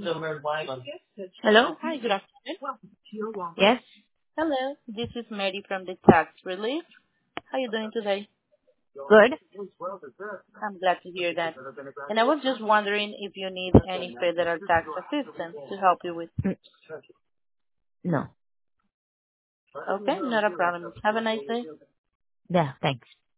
Hello? Hi, good afternoon. Yes? Hello, this is Mary from the Tax Relief. How are you doing today? Good? I'm glad to hear that. And I was just wondering if you need any federal tax assistance to help you with. Mm, No. Okay, not a problem. Have a nice day. Yeah, thanks.